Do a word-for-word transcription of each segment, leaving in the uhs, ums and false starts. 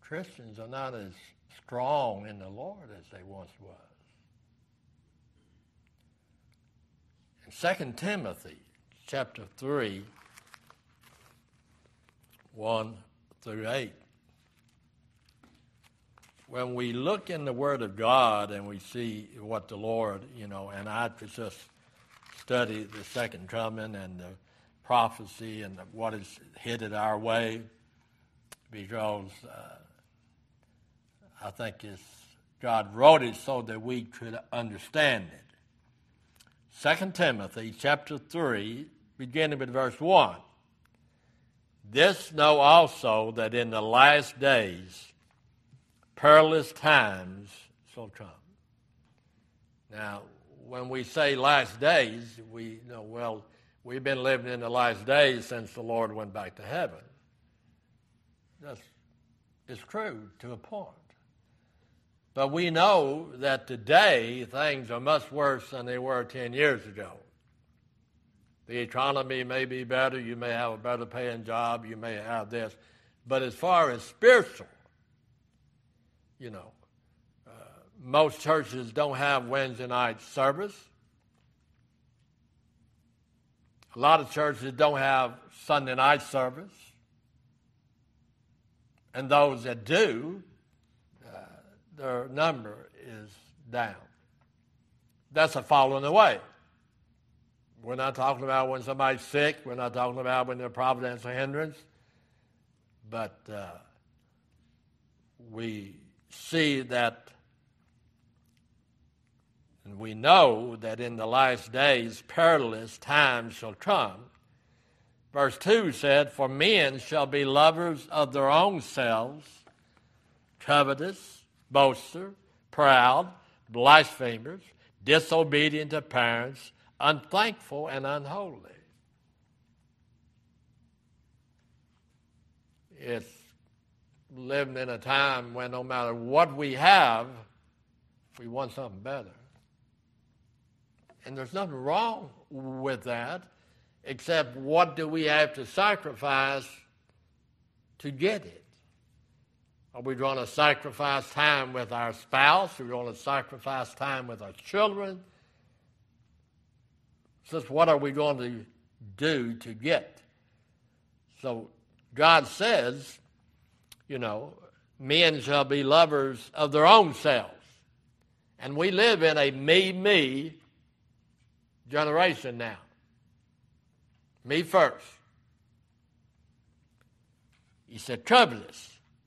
Christians are not as strong in the Lord as they once was. In Second Timothy chapter three, one through eight, when we look in the Word of God and we see what the Lord, you know, and I just study the second coming and the prophecy and what is headed our way, because uh, I think it's, God wrote it so that we could understand it. Second Timothy chapter three, beginning with verse one. This know also that in the last days perilous times shall come. Now, when we say last days, we know, well, we've been living in the last days since the Lord went back to heaven. That's it's true to a point. But we know that today things are much worse than they were ten years ago. The economy may be better. You may have a better paying job. You may have this. But as far as spiritual, you know, uh, most churches don't have Wednesday night service. A lot of churches don't have Sunday night service. And those that do, uh, their number is down. That's a falling away. We're not talking about when somebody's sick. We're not talking about when there's a providential hindrance. But uh, we see that, and we know that in the last days perilous times shall come. Verse two said, for men shall be lovers of their own selves, covetous, boasters, proud, blasphemers, disobedient to parents, unthankful and unholy. It's living in a time when no matter what we have, we want something better. And there's nothing wrong with that, except what do we have to sacrifice to get it? Are we going to sacrifice time with our spouse? Are we going to sacrifice time with our children? So what are we going to do to get? So God says, you know, men shall be lovers of their own selves. And we live in a me, me generation now. Me first. He said, covetous.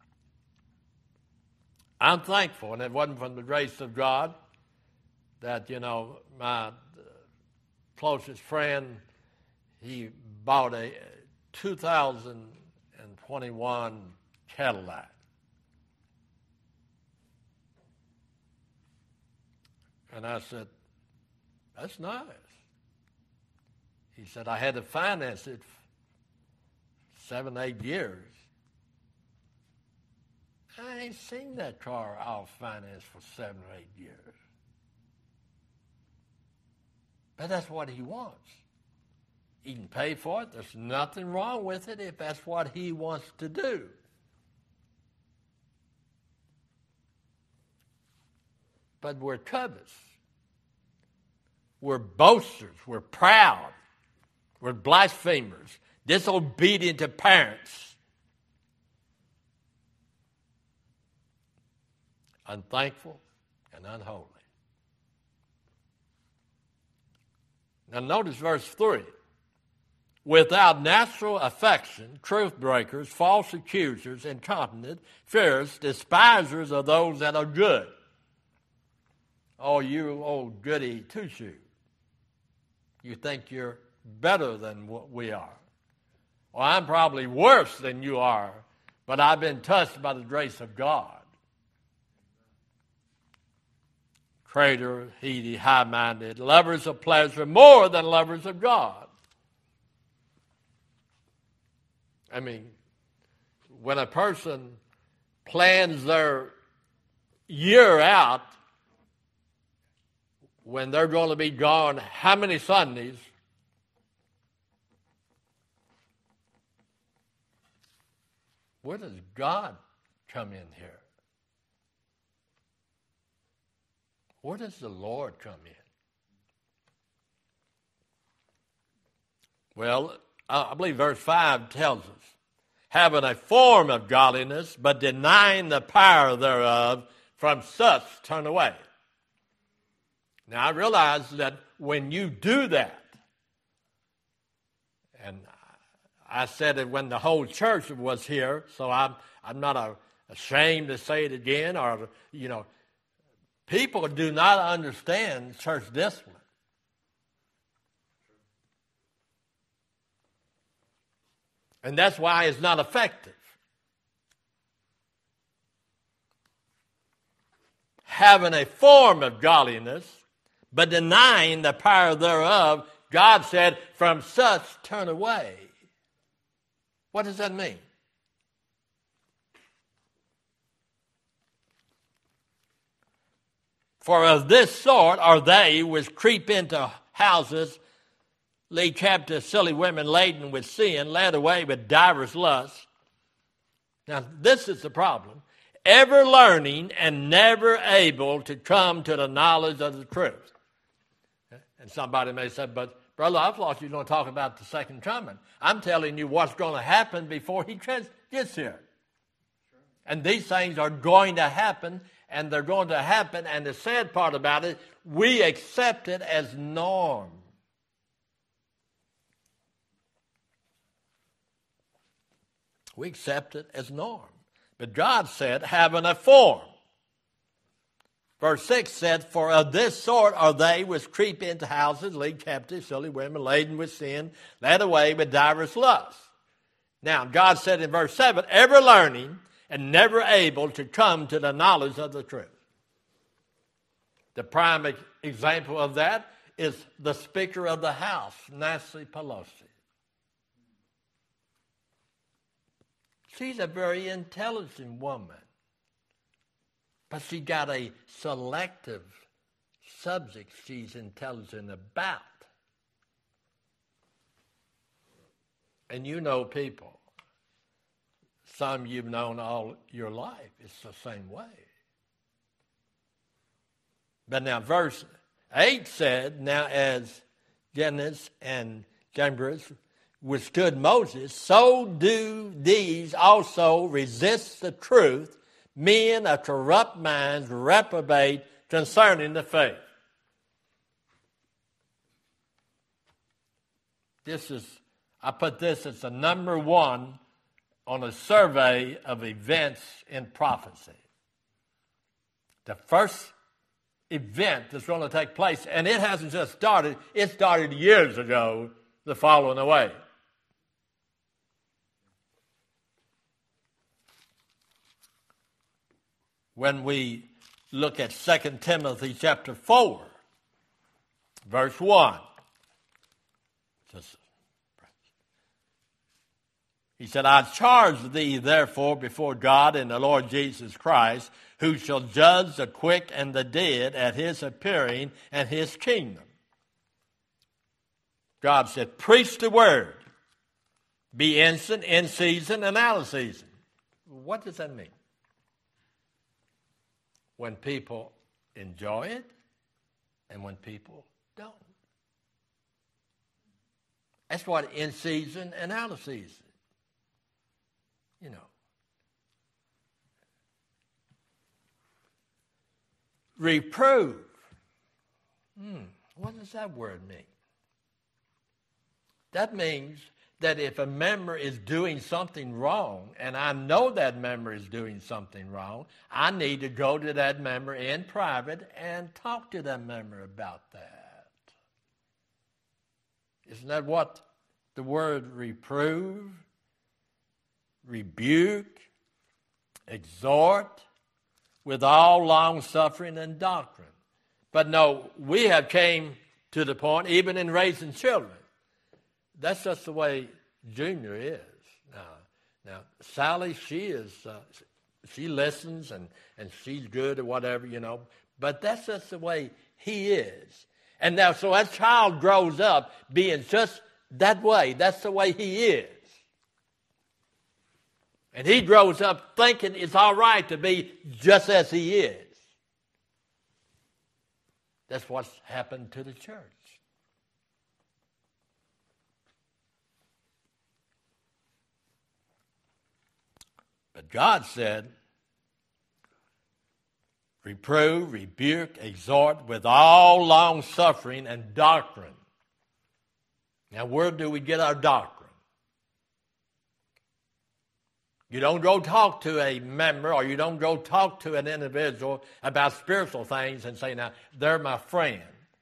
I'm thankful, and it wasn't from the grace of God that, you know, my closest friend, he bought a two thousand twenty-one Cadillac. And I said, that's nice. He said, I had to finance it seven, eight years. I ain't seen that car off finance for seven or eight years. But that's what he wants. He can pay for it. There's nothing wrong with it if that's what he wants to do. But we're covetous. We're boasters. We're proud. We're blasphemers. Disobedient to parents. Unthankful and unholy. Now notice verse three. Without natural affection, truth breakers, false accusers, incontinent, fierce, despisers of those that are good. Oh, you old goody two-shoe. You think you're better than what we are. Well, I'm probably worse than you are, but I've been touched by the grace of God. Traitor, heedy, high-minded, lovers of pleasure more than lovers of God. I mean, when a person plans their year out, when they're going to be gone how many Sundays, where does God come in here? Where does the Lord come in? Well, I believe verse five tells us, having a form of godliness, but denying the power thereof, from such turn away. Now, I realize that when you do that, and I said it when the whole church was here, so I'm, I'm not a, ashamed to say it again, or, you know, people do not understand church discipline. And that's why it's not effective. Having a form of godliness, but denying the power thereof, God said, from such turn away. What does that mean? For of this sort are they which creep into houses, lead captive silly women laden with sin, led away with divers lusts. Now, this is the problem. Ever learning and never able to come to the knowledge of the truth. And somebody may say, but brother, I thought you were going to talk about the second coming. I'm telling you what's going to happen before he gets here. And these things are going to happen, and they're going to happen, and the sad part about it, we accept it as norm. We accept it as norm. But God said, having a form. Verse six said, for of this sort are they which creep into houses, lead captive silly women, laden with sin, led away with divers lusts. Now, God said in verse seven, ever learning and never able to come to the knowledge of the truth. The prime example of that is the Speaker of the House, Nancy Pelosi. She's a very intelligent woman, but she got a selective subject she's intelligent about. And you know people, some you've known all your life, it's the same way. But now verse eight said, now as Jannes and Jambres withstood Moses, so do these also resist the truth, men of corrupt minds reprobate concerning the faith. This is, I put this as the number one on a survey of events in prophecy. The first event that's going to take place, and it hasn't just started, it started years ago, the falling away. When we look at Second Timothy chapter four, verse one. He said, I charge thee therefore before God and the Lord Jesus Christ, who shall judge the quick and the dead at his appearing and his kingdom. God said, preach the word. Be instant, in season, and out of season. What does that mean? When people enjoy it and when people don't. That's what in season and out of season. You know. Reprove. Hmm, what does that word mean? That means that if a member is doing something wrong, and I know that member is doing something wrong, I need to go to that member in private and talk to that member about that. Isn't that what the word reprove, rebuke, exhort, with all long-suffering and doctrine? But no, we have came to the point, even in raising children, that's just the way Junior is. Now, now Sally, she is, uh, she listens and, and she's good or whatever, you know. But that's just the way he is. And now, so that child grows up being just that way. That's the way he is. And he grows up thinking it's all right to be just as he is. That's what's happened to the church. But God said, reprove, rebuke, exhort with all long suffering and doctrine. Now, where do we get our doctrine? You don't go talk to a member or you don't go talk to an individual about spiritual things and say, now, they're my friend.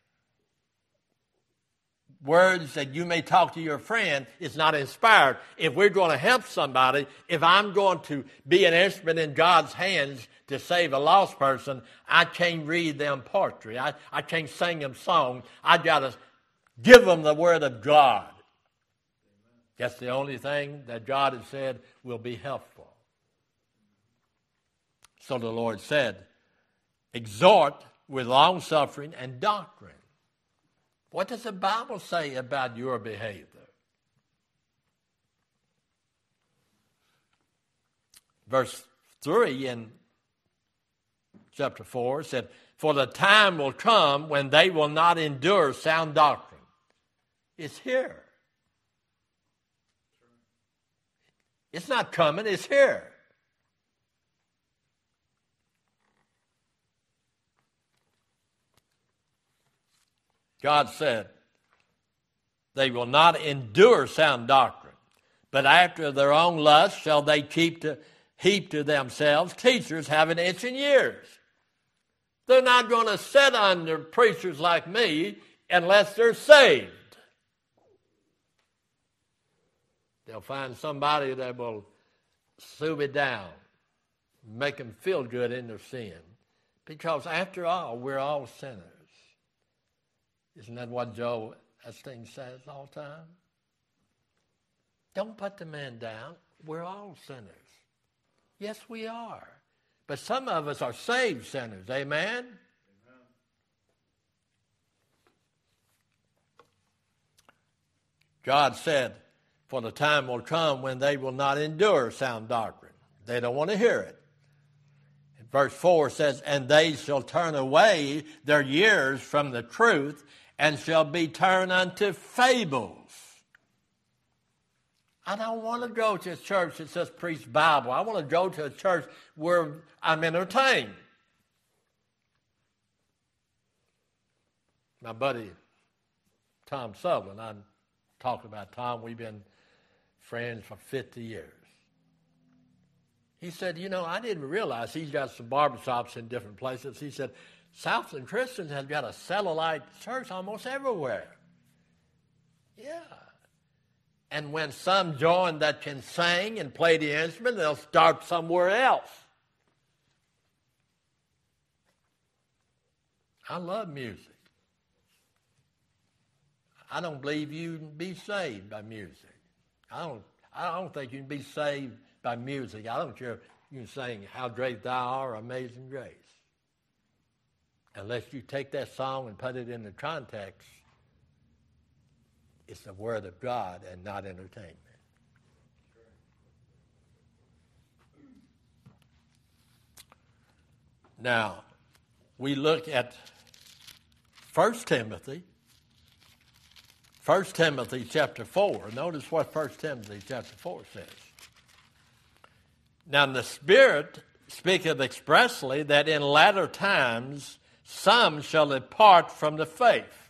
Words that you may talk to your friend is not inspired. If we're going to help somebody, if I'm going to be an instrument in God's hands to save a lost person, I can't read them poetry. I, I can't sing them songs. I got to give them the Word of God. That's the only thing that God has said will be helpful. So the Lord said, exhort with long suffering and doctrine. What does the Bible say about your behavior? Verse three in chapter four said, for the time will come when they will not endure sound doctrine. It's here. It's not coming, it's here. God said, they will not endure sound doctrine, but after their own lust shall they keep to, heap to themselves teachers having itching ears. They're not going to sit under preachers like me unless they're saved. They'll find somebody that will soothe it down, make them feel good in their sin. Because after all, we're all sinners. Isn't that what Joel Osteen says all the time? Don't put the man down. We're all sinners. Yes, we are. But some of us are saved sinners. Amen? Amen. God said, for the time will come when they will not endure sound doctrine. They don't want to hear it. And verse four says, and they shall turn away their ears from the truth and shall be turned unto fables. I don't want to go to a church that says preach Bible. I want to go to a church where I'm entertained. My buddy Tom Sutherland, I'm talking about Tom, we've been friends for fifty years. He said, you know, I didn't realize he's got some barbershops in different places. He said, Southland Christians have got a satellite church almost everywhere. Yeah. And when some join that can sing and play the instrument, they'll start somewhere else. I love music. I don't believe you can be saved by music. I don't I don't think you can be saved by music. I don't care if you can sing How Great Thou Art, Amazing Grace. Unless you take that song and put it in the context, it's the Word of God and not entertainment. Now, we look at First Timothy. First Timothy chapter four. Notice what First Timothy chapter four says. Now the Spirit speaketh expressly that in latter times some shall depart from the faith.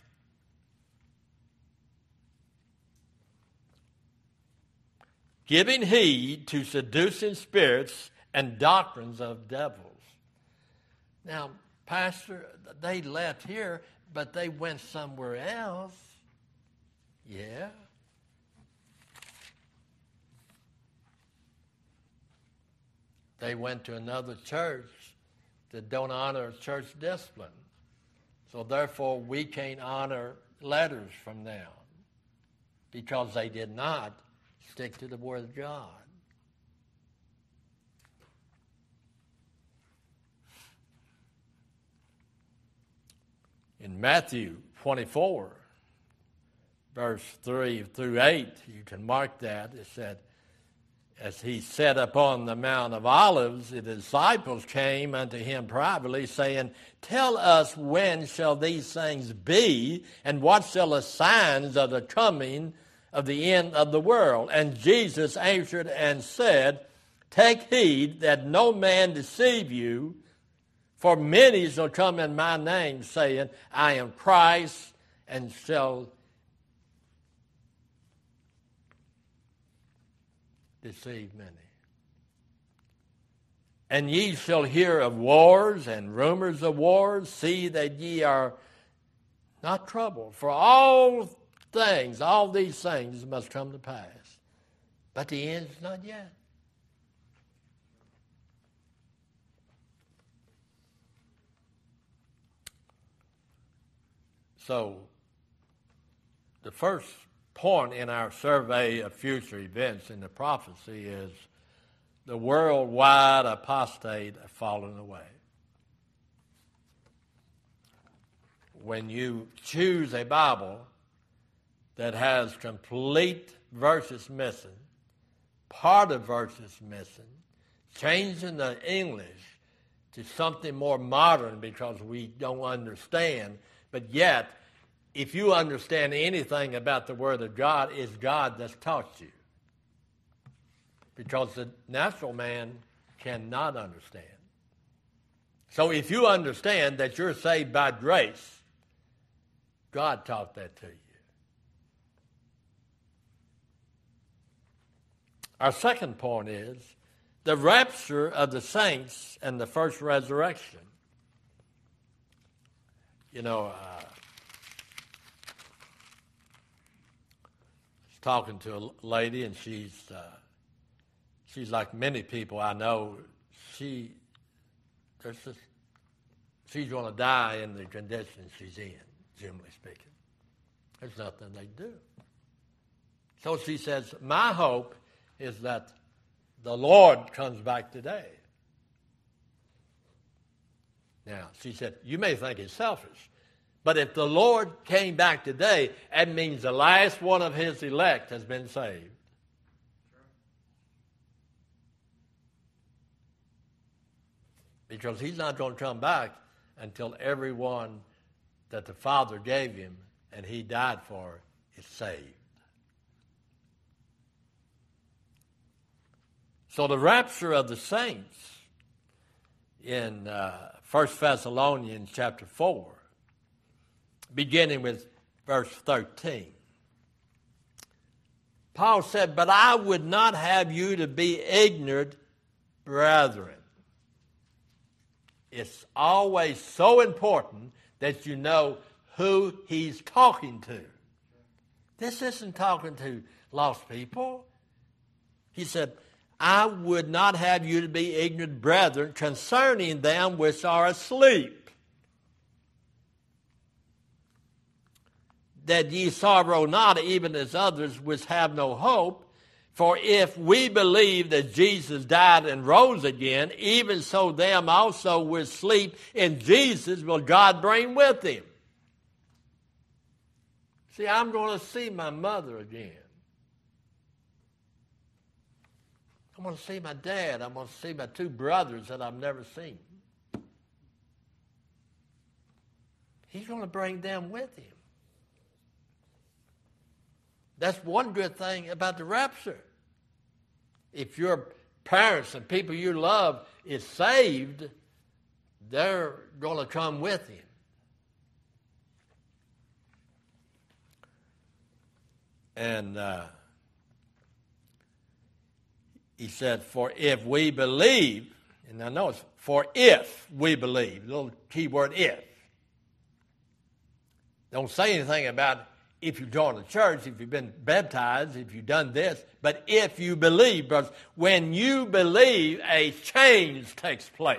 Giving heed to seducing spirits and doctrines of devils. Now, Pastor, they left here, but they went somewhere else. Yeah. They went to another church that don't honor church discipline. So therefore, we can't honor letters from them because they did not stick to the Word of God. In Matthew twenty-four, verse three through eight, you can mark that. It said, as he sat upon the Mount of Olives, the disciples came unto him privately, saying, Tell us, when shall these things be, and what shall the signs of the coming of the end of the world? And Jesus answered and said, Take heed that no man deceive you, for many shall come in my name, saying, I am Christ, and shall deceive many. And ye shall hear of wars and rumors of wars. See that ye are not troubled. For all things, all these things must come to pass. But the end is not yet. So, the first point in our survey of future events in the prophecy is the worldwide apostate have fallen away. When you choose a Bible that has complete verses missing, part of verses missing, changing the English to something more modern because we don't understand, but yet if you understand anything about the Word of God, it's God that's taught you. Because the natural man cannot understand. So if you understand that you're saved by grace, God taught that to you. Our second point is the rapture of the saints and the first resurrection. You know, uh, talking to a lady, and she's uh, she's like many people I know. She there's just, she's going to die in the condition she's in, generally speaking. There's nothing they do. So she says, my hope is that the Lord comes back today. Now, she said, you may think it's selfish, but if the Lord came back today, that means the last one of his elect has been saved. Because he's not going to come back until everyone that the Father gave him and he died for is saved. So the rapture of the saints in uh, First Thessalonians chapter four, beginning with verse thirteen. Paul said, but I would not have you to be ignorant, brethren. It's always so important that you know who he's talking to. This isn't talking to lost people. He said, I would not have you to be ignorant, brethren, concerning them which are asleep, that ye sorrow not, even as others which have no hope. For if we believe that Jesus died and rose again, even so them also which sleep in Jesus will God bring with him. See, I'm going to see my mother again. I'm going to see my dad. I'm going to see my two brothers that I've never seen. He's going to bring them with him. That's one good thing about the rapture. If your parents and people you love is saved, they're going to come with him. And uh, he said, for if we believe, and I know it's for if we believe, little key word if. Don't say anything about if you join the church, if you've been baptized, if you've done this, but if you believe, brothers, when you believe, a change takes place.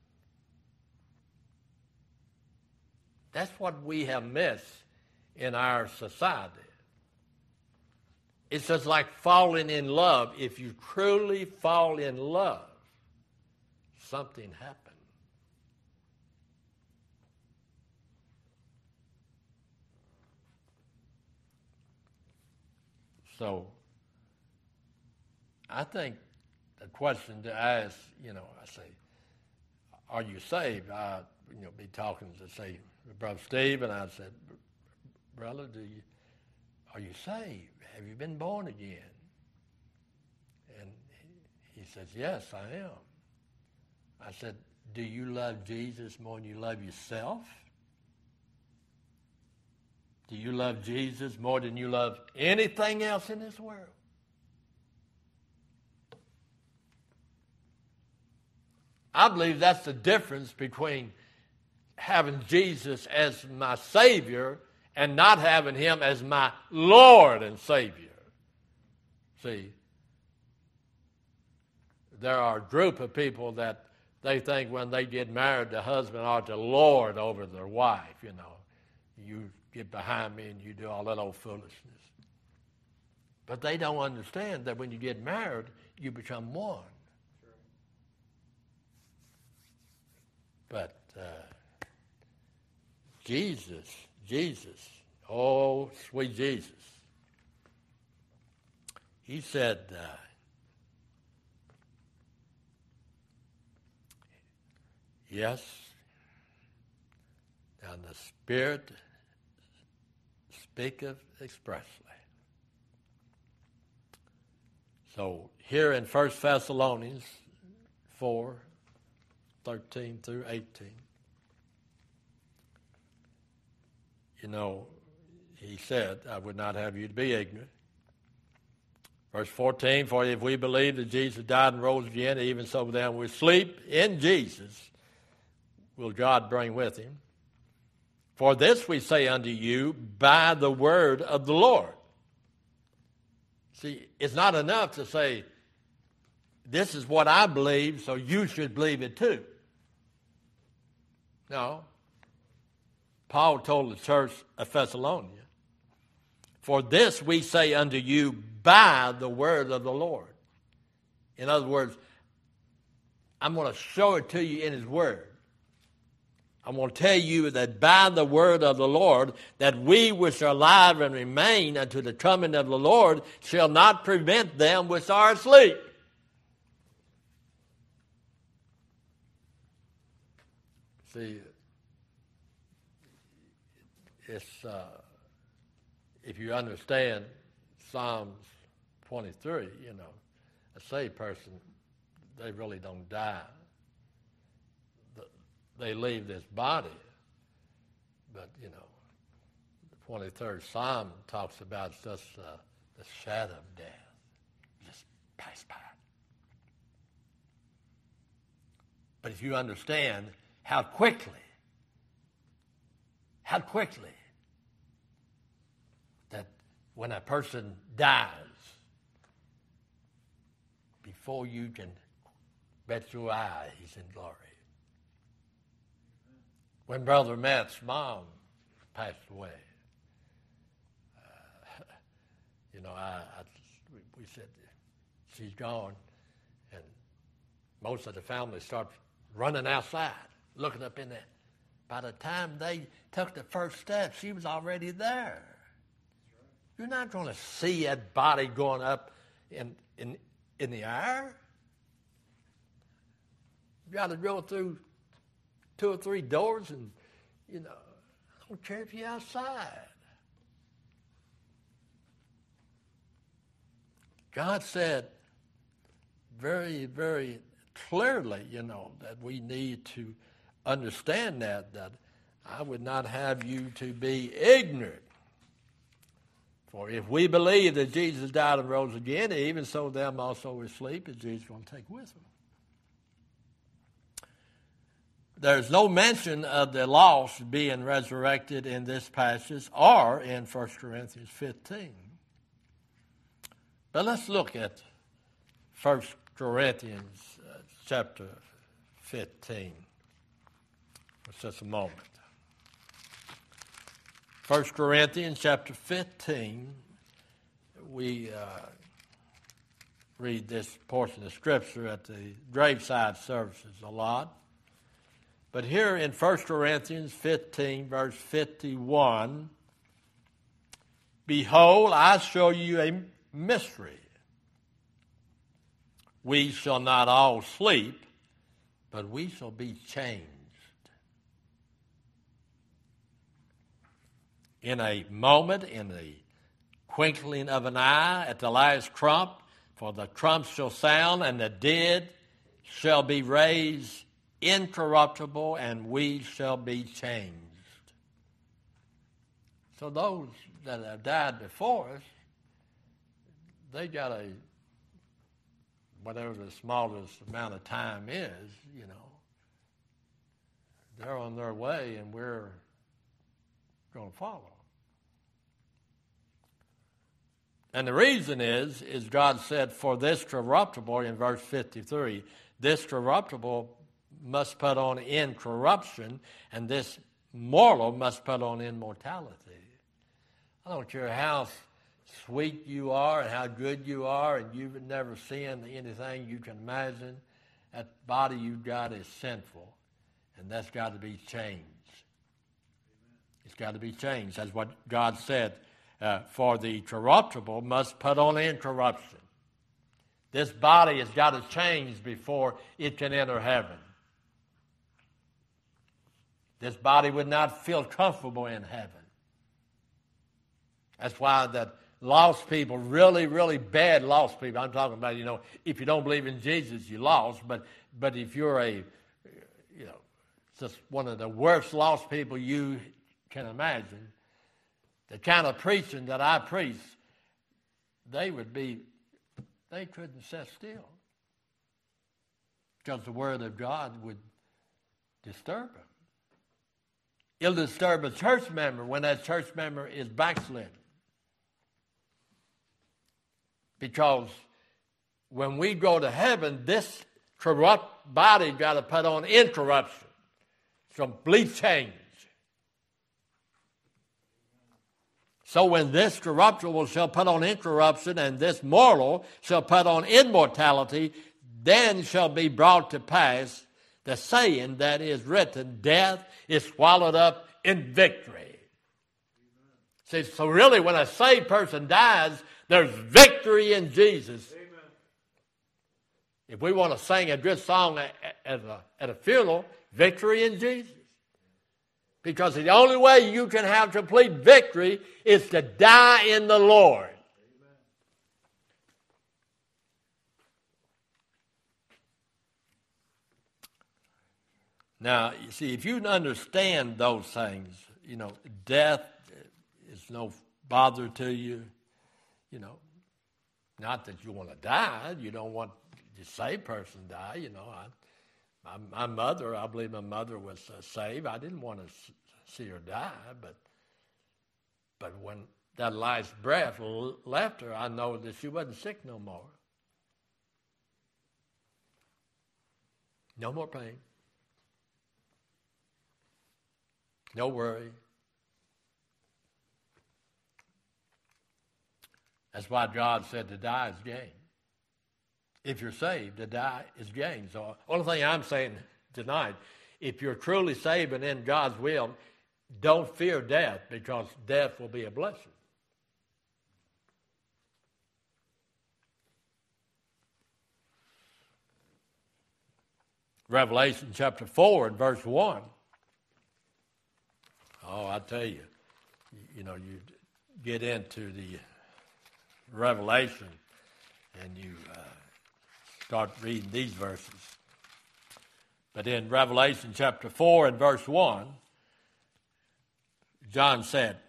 That's what we have missed in our society. It's just like falling in love. If you truly fall in love, something happens. So, I think the question to ask, you know, I say, are you saved? I, you know, be talking to, say, Brother Steve, and I said, brother, do you, are you saved? Have you been born again? And he, he says, yes, I am. I said, do you love Jesus more than you love yourself? Do you love Jesus more than you love anything else in this world? I believe that's the difference between having Jesus as my Savior and not having him as my Lord and Savior. See, there are a group of people that they think when they get married, the husband ought to lord over their wife, you know. You get behind me and you do all that old foolishness. But they don't understand that when you get married, you become one. But uh, Jesus, Jesus, oh, sweet Jesus. He said, uh, yes, and the Spirit speaketh expressly. So here in First Thessalonians four, thirteen through eighteen, you know, he said, I would not have you to be ignorant. Verse fourteen, for if we believe that Jesus died and rose again, even so then we sleep in Jesus, will God bring with him. For this we say unto you by the word of the Lord. See, it's not enough to say, this is what I believe, so you should believe it too. No. Paul told the church of Thessalonica, for this we say unto you by the word of the Lord. In other words, I'm going to show it to you in his word. I'm going to tell you that by the word of the Lord, that we which are alive and remain unto the coming of the Lord shall not prevent them which are asleep. See, it's, uh, if you understand Psalms twenty-three, you know, a saved person, they really don't die. They leave this body. But, you know, the twenty-third Psalm talks about just uh, the shadow of death. Just pass by. But if you understand how quickly, how quickly that when a person dies, before you can bet your eye, he's in glory. When Brother Matt's mom passed away, uh, you know, I, I we said, she's gone, and most of the family started running outside, looking up in there. By the time they took the first step, she was already there. You're not going to see that body going up in in in the air. You got to go through two or three doors, and, you know, I don't care if you're outside. God said very, very clearly, you know, that we need to understand that, that I would not have you to be ignorant. For if we believe that Jesus died and rose again, even so them also who sleep, is Jesus going to take with them. There's no mention of the lost being resurrected in this passage or in First Corinthians fifteen. But let's look at First Corinthians uh, chapter fifteen for just a moment. First Corinthians chapter fifteen, we uh, read this portion of Scripture at the graveside services a lot. But here in First Corinthians fifteen, verse fifty-one, behold, I show you a mystery. we shall not all sleep, but we shall be changed. In a moment, in the twinkling of an eye, at the last trump, for the trump shall sound, and the dead shall be raised incorruptible, and we shall be changed. So those that have died before us, they got a, whatever the smallest amount of time is, you know, they're on their way, and we're going to follow. And the reason is, is God said, for this corruptible, in verse fifty-three, this corruptible must put on incorruption, and this mortal must put on immortality. I don't care how sweet you are and how good you are, and you've never sinned anything you can imagine, that body you've got is sinful, and that's got to be changed. It's got to be changed. That's what God said. Uh, for the corruptible must put on incorruption. This body has got to change before it can enter heaven. This body would not feel comfortable in heaven. That's why that lost people, really, really bad lost people, I'm talking about, you know, if you don't believe in Jesus, you're lost, but, but if you're a, you know, just one of the worst lost people you can imagine, the kind of preaching that I preach, they would be, they couldn't sit still. Because the Word of God would disturb them. It'll disturb a church member when that church member is backslidden. Because when we go to heaven, this corrupt body got to put on incorruption, complete change. So when this corruptible shall put on incorruption, and this mortal shall put on immortality, then shall be brought to pass the saying that is written, death is swallowed up in victory. See, so really when a saved person dies, there's victory in Jesus. Amen. If we want to sing a good song at, at, a, at a funeral, victory in Jesus. Because the only way you can have complete victory is to die in the Lord. Amen. Now, you see, if you understand those things, you know, death is no bother to you. You know, not that you want to die. You don't want the saved person to die. You know, I, my, my mother, I believe my mother was uh, saved. I didn't want to see her die, but but when that last breath left her, I know that she wasn't sick no more. No more pain. No worry. That's why God said to die is gain. If you're saved, to die is gain. So the only thing I'm saying tonight, if you're truly saved and in God's will, don't fear death, because death will be a blessing. Revelation chapter four and verse one. Oh, I tell you, you know, you get into the Revelation and you uh, start reading these verses. But in Revelation chapter four and verse one, John said,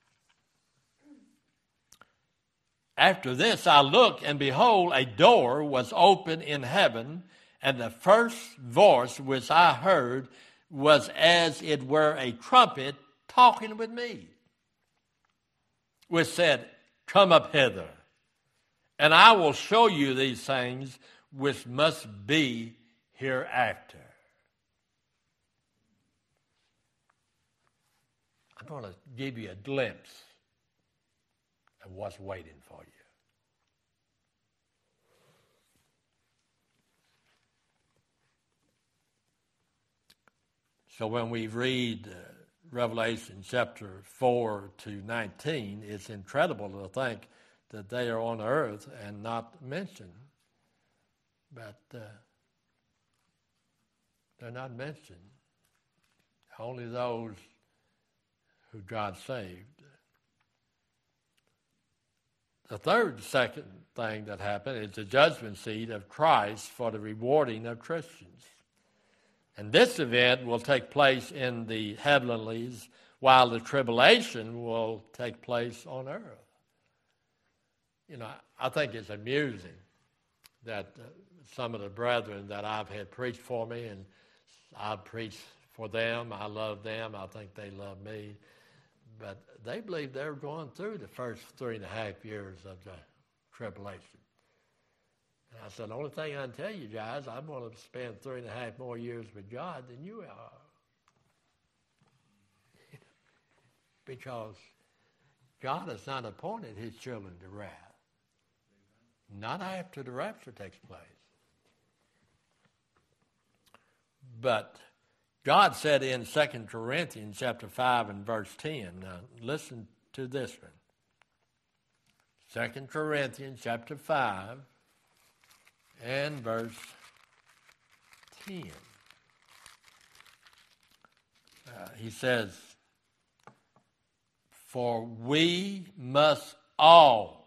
after this I looked, and behold, a door was open in heaven, and the first voice which I heard was as it were a trumpet talking with me, which said, come up hither, and I will show you these things which must be hereafter. I'm going to give you a glimpse of what's waiting for you. So when we read uh, Revelation chapter four to nineteen, it's incredible to think that they are on earth and not mentioned. but uh, they're not mentioned. Only those who God saved. The third, second thing that happened is the judgment seat of Christ for the rewarding of Christians. And this event will take place in the heavenlies, while the tribulation will take place on earth. You know, I think it's amusing that uh, some of the brethren that I've had preach for me, and I've preached for them, I love them, I think they love me, but they believe they're going through the first three and a half years of the tribulation. And I said, the only thing I can tell you guys, I'm going to spend three and a half more years with God than you are. Because God has not appointed his children to wrath. Not after the rapture takes place. But God said in Second Corinthians chapter five and verse ten, now listen to this one. Second Corinthians chapter five and verse ten. Uh, he says, for we must all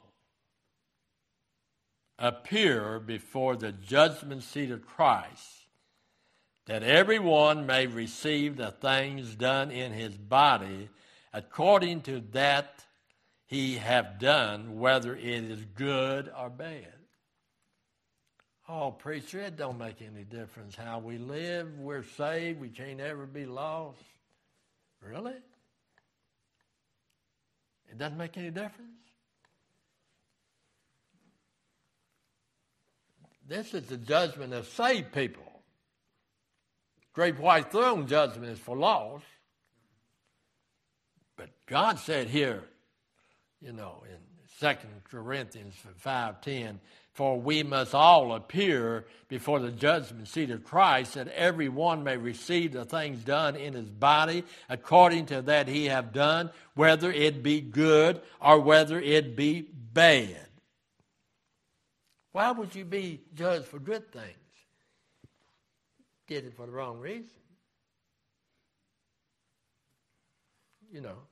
appear before the judgment seat of Christ, that everyone may receive the things done in his body according to that he have done, whether it is good or bad. Oh, preacher, it don't make any difference how we live. We're saved. We can't ever be lost. Really? It doesn't make any difference? This is the judgment of saved people. Great white throne judgment is for lost. But God said here, you know, in Second Corinthians five ten, for we must all appear before the judgment seat of Christ, that every one may receive the things done in his body according to that he have done, whether it be good or whether it be bad. Why would you be judged for good things? Did it for the wrong reason. You know,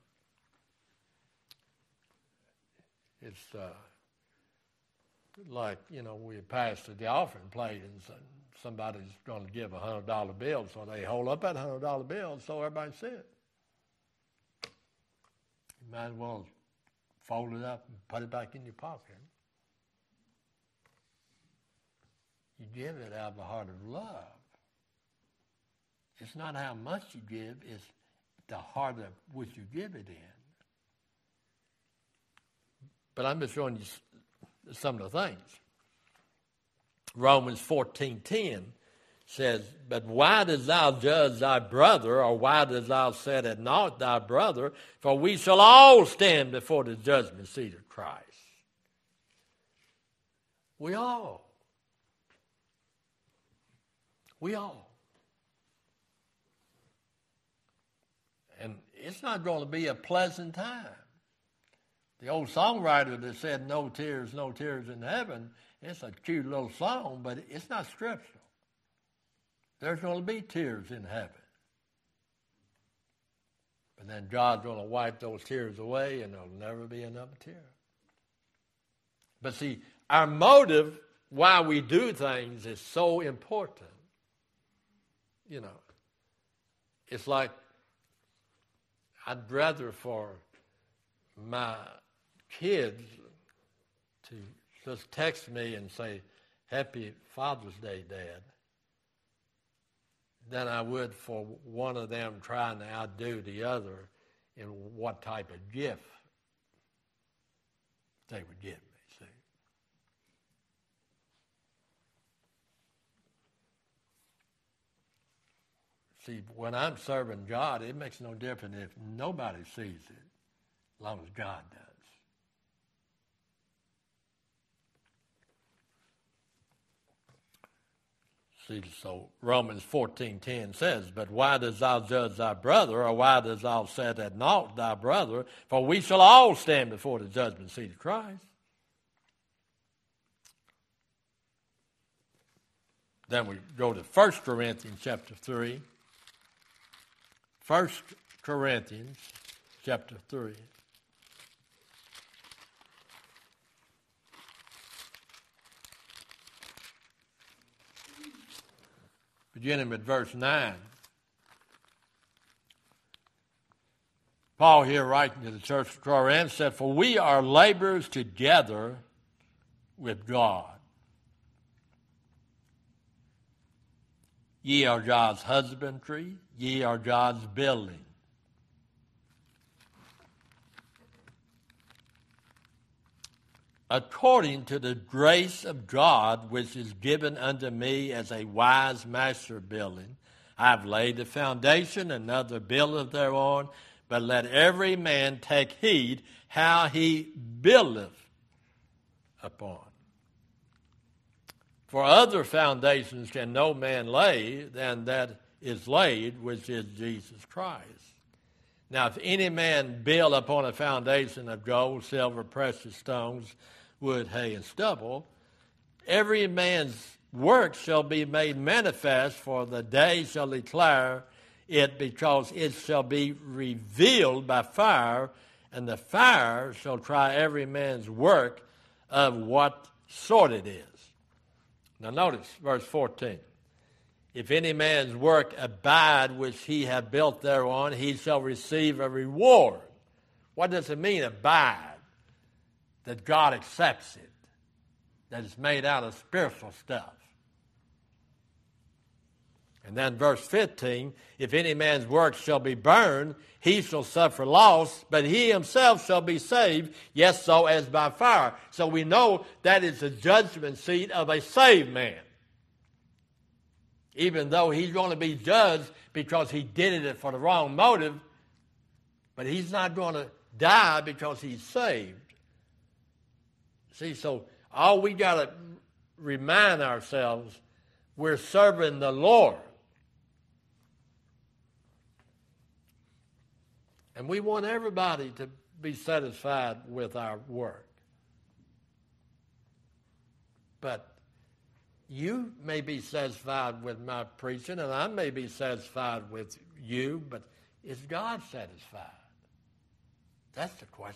it's uh, like, you know, we passed to the offering plate and somebody's going to give a one hundred dollar bill, so they hold up that one hundred dollar bill so everybody see it. You might as well fold it up and put it back in your pocket. You give it out of a heart of love. It's not how much you give, it's the heart of which you give it in. But I'm just showing you some of the things. Romans fourteen ten says, but why dost thou judge thy brother, or why dost thou set at naught thy brother? For we shall all stand before the judgment seat of Christ. We all. We all. And it's not going to be a pleasant time. The old songwriter that said, no tears, no tears in heaven, it's a cute little song, but it's not scriptural. There's going to be tears in heaven. But then God's going to wipe those tears away, and there'll never be another tear. But see, our motive, why we do things, is so important. You know, it's like I'd rather for my kids to just text me and say, Happy Father's Day, Dad, than I would for one of them trying to outdo the other in what type of gift they would give me, see. See, when I'm serving God, it makes no difference if nobody sees it, as long as God does. See, so Romans fourteen ten says, but why dost thou judge thy brother, or why dost thou set at naught thy brother? For we shall all stand before the judgment seat of Christ. Then we go to First Corinthians chapter three. First Corinthians chapter three. Beginning with verse nine. Paul here writing to the church of Corinth said, "For we are laborers together with God. Ye are God's husbandry, ye are God's building." According to the grace of God which is given unto me as a wise master building, I have laid the foundation, another buildeth thereon, but let every man take heed how he buildeth upon. For other foundations can no man lay than that is laid, which is Jesus Christ. Now, if any man build upon a foundation of gold, silver, precious stones, wood, hay, and stubble, every man's work shall be made manifest, for the day shall declare it, because it shall be revealed by fire, and the fire shall try every man's work of what sort it is. Now notice verse fourteen. If any man's work abide which he hath built thereon, he shall receive a reward. What does it mean, abide? That God accepts it, that it's made out of spiritual stuff. And then verse fifteen, if any man's work shall be burned, he shall suffer loss, but he himself shall be saved, yes, so as by fire. So we know that is the judgment seat of a saved man. Even though he's going to be judged because he did it for the wrong motive, but he's not going to die because he's saved. See, so all we got to remind ourselves, we're serving the Lord. And we want everybody to be satisfied with our work. But you may be satisfied with my preaching, and I may be satisfied with you, but is God satisfied? That's the question.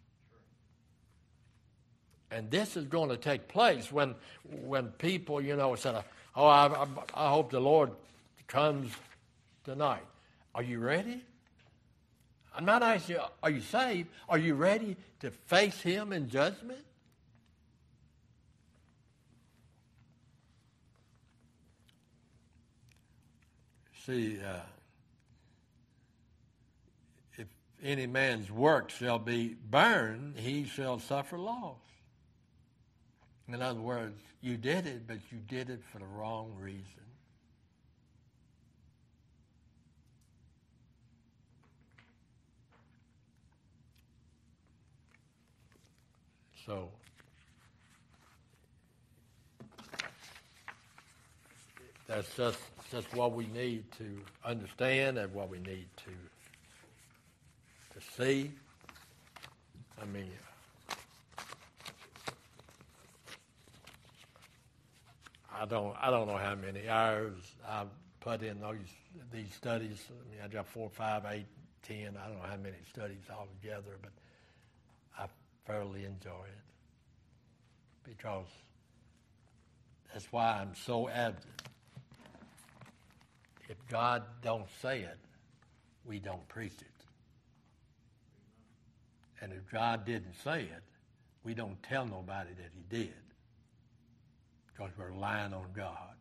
And this is going to take place when when people, you know, say, oh, I, I, I hope the Lord comes tonight. Are you ready? I'm not asking you, are you saved? Are you ready to face him in judgment? See, uh, if any man's work shall be burned, he shall suffer loss. In other words, you did it, but you did it for the wrong reason. So, that's just, just what we need to understand and what we need to, to see. I mean, I don't I don't know how many hours I've put in those these studies. I mean, I got four, five, eight, ten. I don't know how many studies altogether, but I thoroughly enjoy it because that's why I'm so adamant. If God don't say it, we don't preach it. And if God didn't say it, we don't tell nobody that he did. Because we're relying on God.